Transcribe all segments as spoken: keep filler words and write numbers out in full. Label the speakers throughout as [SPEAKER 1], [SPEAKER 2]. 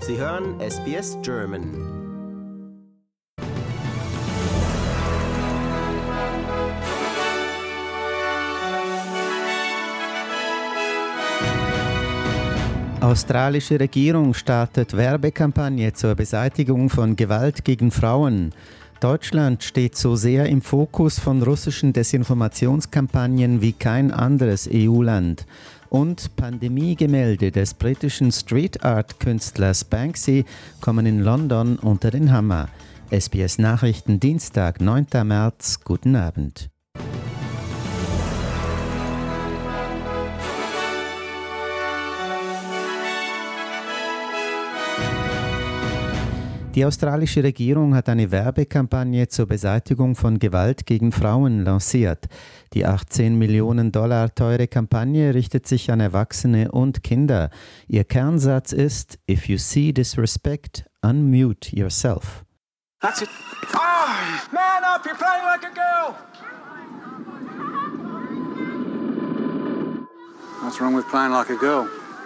[SPEAKER 1] Sie hören S B S German. Australische Regierung startet Werbekampagne zur Beseitigung von Gewalt gegen Frauen. Deutschland steht so sehr im Fokus von russischen Desinformationskampagnen wie kein anderes E U-Land. Und Pandemiegemälde des britischen Street-Art-Künstlers Banksy kommen in London unter den Hammer. S B S Nachrichten Dienstag, neunten März. Guten Abend. Die australische Regierung hat eine Werbekampagne zur Beseitigung von Gewalt gegen Frauen lanciert. Die achtzehn Millionen Dollar teure Kampagne richtet sich an Erwachsene und Kinder. Ihr Kernsatz ist: If you see disrespect, unmute yourself.
[SPEAKER 2] That's it. Oh, man up, you're playing like a girl. What's wrong with playing like a girl?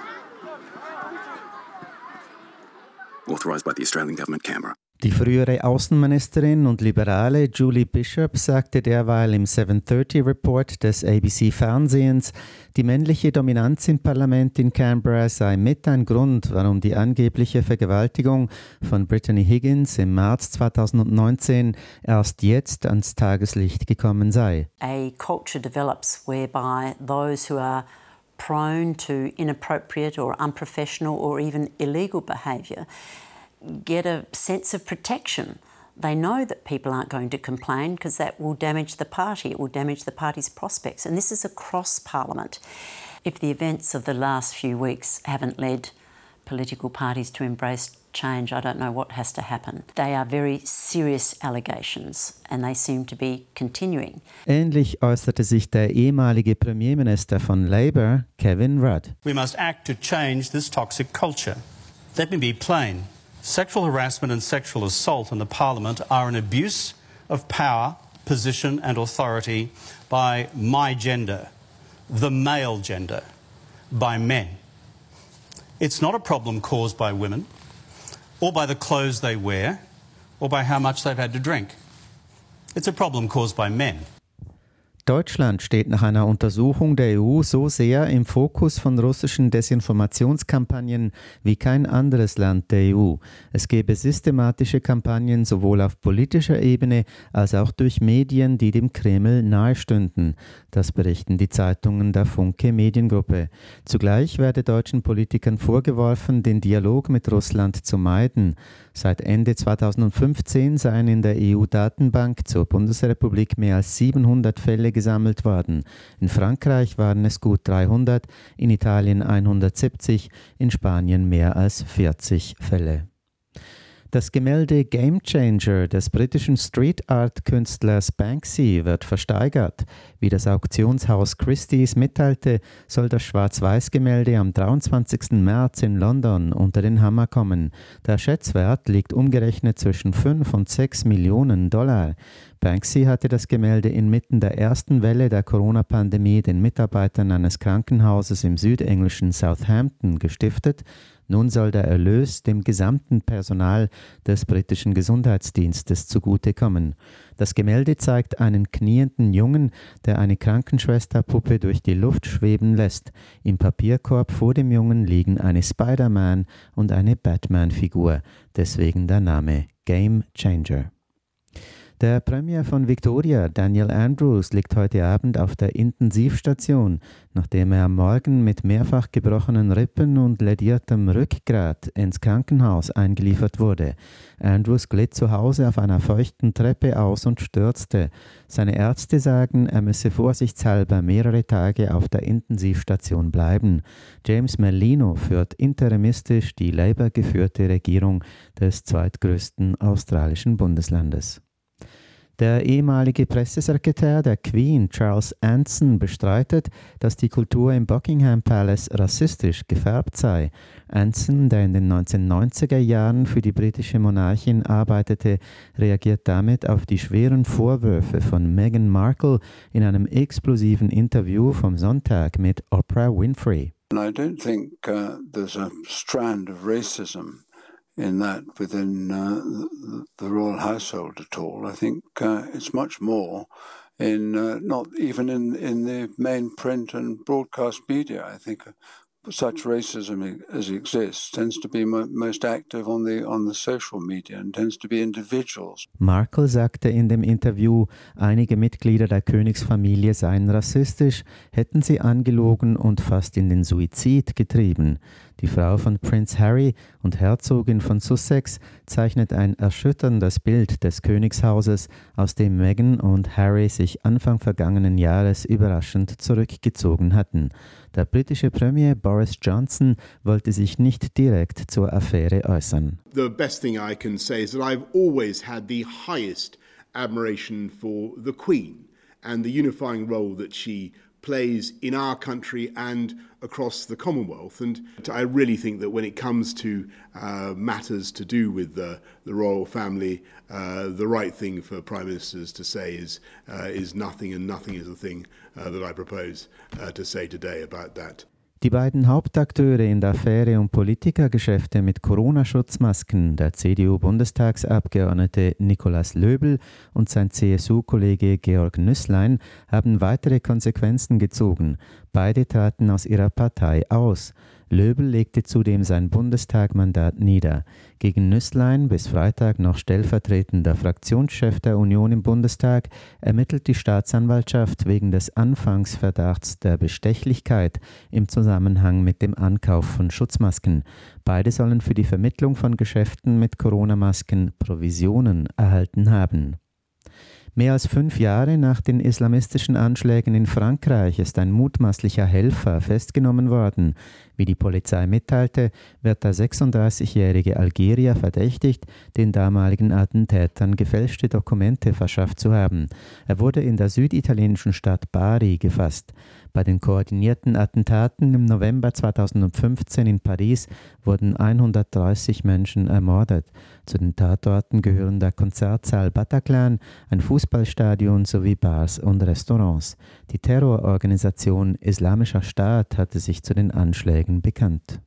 [SPEAKER 3] Authorised by the Australian Government, Canberra.
[SPEAKER 1] Die frühere Außenministerin und Liberale Julie Bishop sagte derweil im seven thirty Report des A B C-Fernsehens, die männliche Dominanz im Parlament in Canberra sei mit ein Grund, warum die angebliche Vergewaltigung von Brittany Higgins im März zwanzig neunzehn erst jetzt ans Tageslicht gekommen sei.
[SPEAKER 4] A culture develops whereby those who are prone to inappropriate or unprofessional or even illegal behaviour get a sense of protection. They know that people aren't going to complain because that will damage the party, it will damage the party's prospects. And this is across Parliament. If the events of the last few weeks haven't led political parties to embrace change, I don't know what has to happen. They are very serious allegations and they seem to be continuing.
[SPEAKER 1] Ähnlich äußerte sich der ehemalige Premierminister von Labour, Kevin Rudd.
[SPEAKER 5] We must act to change this toxic culture. Let me be plain. Sexual harassment and sexual assault in the Parliament are an abuse of power, position and authority by my gender, the male gender, by men. It's not a problem caused by women, or by the clothes they wear, or by how much they've had to drink. It's a problem caused by men.
[SPEAKER 1] Deutschland steht nach einer Untersuchung der E U so sehr im Fokus von russischen Desinformationskampagnen wie kein anderes Land der E U. Es gebe systematische Kampagnen sowohl auf politischer Ebene als auch durch Medien, die dem Kreml nahestünden. Das berichten die Zeitungen der Funke Mediengruppe. Zugleich werde deutschen Politikern vorgeworfen, den Dialog mit Russland zu meiden. Seit Ende zwanzig fünfzehn seien in der E U-Datenbank zur Bundesrepublik mehr als siebenhundert Fälle gesammelt worden. In Frankreich waren es gut dreihundert, in Italien hundertsiebzig, in Spanien mehr als vierzig Fälle. Das Gemälde Game Changer des britischen Street-Art-Künstlers Banksy wird versteigert. Wie das Auktionshaus Christie's mitteilte, soll das Schwarz-Weiß-Gemälde am dreiundzwanzigsten März in London unter den Hammer kommen. Der Schätzwert liegt umgerechnet zwischen fünf und sechs Millionen Dollar. Banksy hatte das Gemälde inmitten der ersten Welle der Corona-Pandemie den Mitarbeitern eines Krankenhauses im südenglischen Southampton gestiftet. Nun soll der Erlös dem gesamten Personal des britischen Gesundheitsdienstes zugutekommen. Das Gemälde zeigt einen knienden Jungen, der eine Krankenschwesterpuppe durch die Luft schweben lässt. Im Papierkorb vor dem Jungen liegen eine Spider-Man und eine Batman-Figur. Deswegen der Name Game Changer. Der Premier von Victoria, Daniel Andrews, liegt heute Abend auf der Intensivstation, nachdem er am Morgen mit mehrfach gebrochenen Rippen und lädiertem Rückgrat ins Krankenhaus eingeliefert wurde. Andrews glitt zu Hause auf einer feuchten Treppe aus und stürzte. Seine Ärzte sagen, er müsse vorsichtshalber mehrere Tage auf der Intensivstation bleiben. James Merlino führt interimistisch die Labour-geführte Regierung des zweitgrößten australischen Bundeslandes. Der ehemalige Pressesekretär der Queen, Charles Anson, bestreitet, dass die Kultur im Buckingham Palace rassistisch gefärbt sei. Anson, der in den neunzehnhundertneunziger Jahren für die britische Monarchin arbeitete, reagiert damit auf die schweren Vorwürfe von Meghan Markle in einem explosiven Interview vom Sonntag mit Oprah Winfrey.
[SPEAKER 6] I don't think uh, there's a strand of racism
[SPEAKER 3] in that within uh, the, the royal household at all. I think uh, it's much more in uh, not even in, in the main print and broadcast media. I think such racism as exists tends to be mo- most active on the on the social media and tends to be individuals.
[SPEAKER 1] Markle sagte in dem Interview, einige Mitglieder der Königsfamilie seien rassistisch, hätten sie angelogen und fast in den Suizid getrieben. Die Frau von Prince Harry und Herzogin von Sussex zeichnet ein erschütterndes Bild des Königshauses, aus dem Meghan und Harry sich Anfang vergangenen Jahres überraschend zurückgezogen hatten. Der britische Premier Boris Johnson wollte sich nicht direkt zur Affäre äußern.
[SPEAKER 6] The best thing I can say is that I've always had the highest admiration for the Queen and the unifying role that she plays in our country and across the Commonwealth. And I really think that when it comes to uh, matters to do with the, the royal family, uh, the right thing for prime ministers to say is uh, is nothing, and nothing is the thing uh, that I propose uh, to say today about that.
[SPEAKER 1] Die beiden Hauptakteure in der Affäre um Politikergeschäfte mit Corona-Schutzmasken, der C D U-Bundestagsabgeordnete Nikolaus Löbl und sein C S U-Kollege Georg Nüßlein, haben weitere Konsequenzen gezogen. Beide traten aus ihrer Partei aus. Löbl legte zudem sein Bundestagmandat nieder. Gegen Nüßlein, bis Freitag noch stellvertretender Fraktionschef der Union im Bundestag, ermittelt die Staatsanwaltschaft wegen des Anfangsverdachts der Bestechlichkeit im Zusammenhang mit dem Ankauf von Schutzmasken. Beide sollen für die Vermittlung von Geschäften mit Corona-Masken Provisionen erhalten haben. Mehr als fünf Jahre nach den islamistischen Anschlägen in Frankreich ist ein mutmaßlicher Helfer festgenommen worden. Wie die Polizei mitteilte, wird der sechsunddreißigjährige Algerier verdächtigt, den damaligen Attentätern gefälschte Dokumente verschafft zu haben. Er wurde in der süditalienischen Stadt Bari gefasst. Bei den koordinierten Attentaten im November zweitausendfünfzehn in Paris wurden hundertdreißig Menschen ermordet. Zu den Tatorten gehören der Konzertsaal Bataclan, ein Fußballstadion sowie Bars und Restaurants. Die Terrororganisation Islamischer Staat hatte sich zu den Anschlägen bekannt.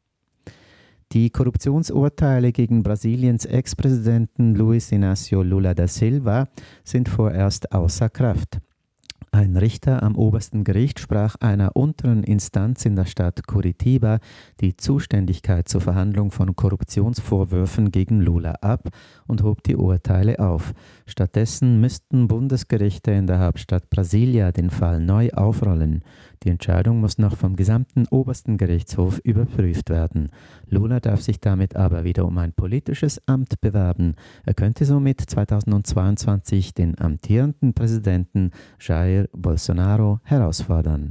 [SPEAKER 1] Die Korruptionsurteile gegen Brasiliens Ex-Präsidenten Luiz Inácio Lula da Silva sind vorerst außer Kraft. Ein Richter am obersten Gericht sprach einer unteren Instanz in der Stadt Curitiba die Zuständigkeit zur Verhandlung von Korruptionsvorwürfen gegen Lula ab und hob die Urteile auf. Stattdessen müssten Bundesgerichte in der Hauptstadt Brasilia den Fall neu aufrollen. Die Entscheidung muss noch vom gesamten obersten Gerichtshof überprüft werden. Lula darf sich damit aber wieder um ein politisches Amt bewerben. Er könnte somit zweitausendzweiundzwanzig den amtierenden Präsidenten Jair Bolsonaro herausfordern.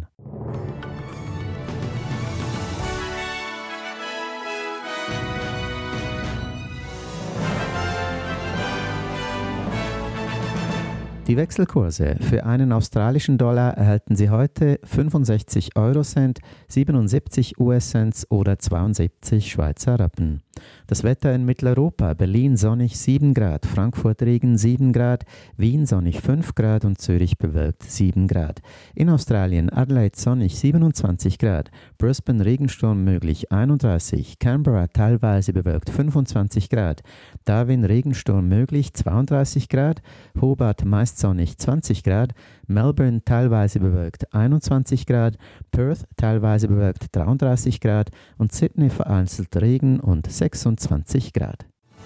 [SPEAKER 1] Die Wechselkurse: Für einen australischen Dollar erhalten Sie heute fünfundsechzig Eurocent, siebenundsiebzig U S-Cent oder zweiundsiebzig Schweizer Rappen. Das Wetter in Mitteleuropa: Berlin sonnig sieben Grad, Frankfurt Regen sieben Grad, Wien sonnig fünf Grad und Zürich bewölkt sieben Grad. In Australien: Adelaide sonnig siebenundzwanzig Grad, Brisbane Regensturm möglich einunddreißig, Canberra teilweise bewölkt fünfundzwanzig Grad, Darwin Regensturm möglich zweiunddreißig Grad, Hobart meist sonnig zwanzig Grad, Melbourne teilweise bewölkt einundzwanzig Grad, Perth teilweise bewölkt dreiunddreißig Grad und Sydney vereinzelt Regen und sechsundzwanzig Grad.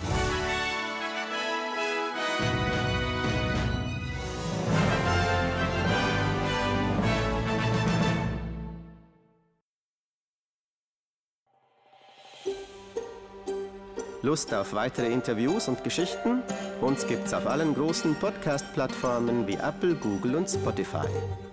[SPEAKER 7] Lust auf weitere Interviews und Geschichten? Uns gibt's auf allen großen Podcast-Plattformen wie Apple, Google und Spotify.